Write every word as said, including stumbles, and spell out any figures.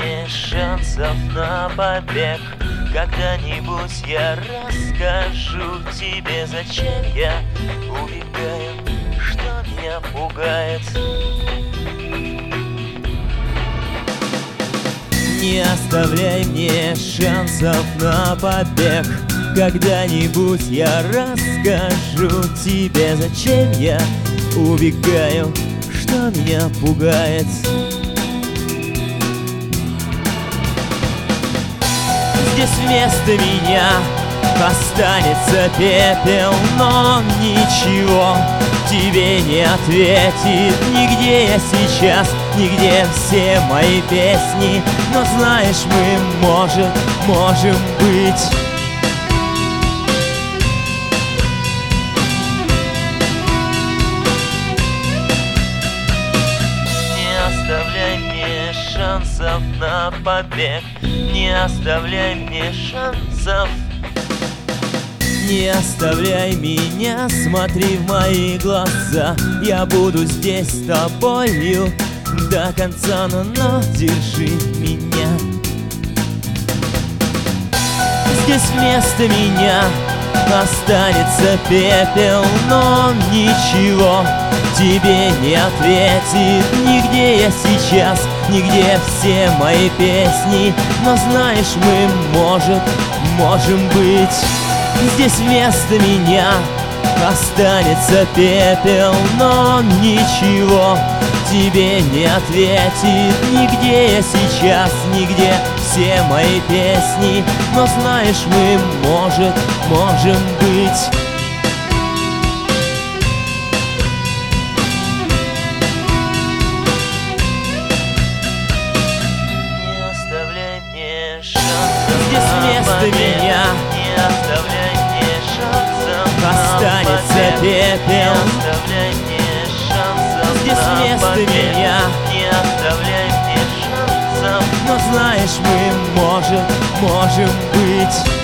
мне шансов на побег. Когда-нибудь я расскажу тебе, зачем я убегаю, что меня пугает. Не оставляй мне шансов на побег. Когда-нибудь я расскажу тебе, зачем я убегаю, что меня пугает. Здесь вместо меня останется пепел, но ничего тебе не ответит. Нигде я сейчас, нигде все мои песни, но знаешь, мы, может, можем быть. Не оставляй мне шансов на побег. Не оставляй мне шансов. Не оставляй меня, смотри в мои глаза. Я буду здесь с тобою до конца, но, но держи меня. Здесь вместо меня останется пепел, но ничего тебе не ответит. Нигде я сейчас, нигде все мои песни, но знаешь, мы, может, можем быть. Здесь вместо меня останется пепел, но ничего тебе не ответит. Нигде я сейчас, нигде все мои песни, но знаешь, мы, может, можем быть. Здесь вместо меня не оставляй мне шансов останется пепел. Не оставляй мне шансов Здесь вместо меня не оставляй мне шансов. Но знаешь, мы, может, можем быть.